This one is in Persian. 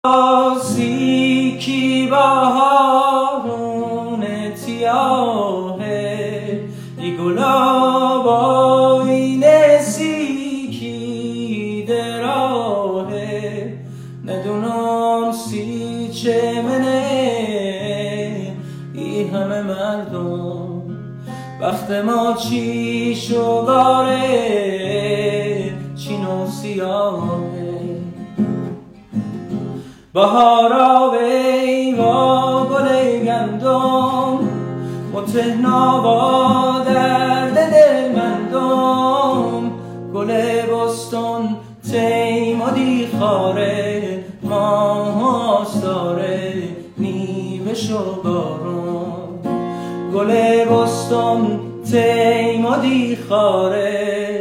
سیکی بهارون تیاهه ای گلابای سیکی دراهه ندونم سی چه منه ای همه مردم وقت ما چی شگاره چین و سیاهه بهارا وی با گل گندم متهنا با درد دل مندم گل بستان تیم و دیخاره ماه آستاره نیمه شو بارون گل بستان تیم و دیخاره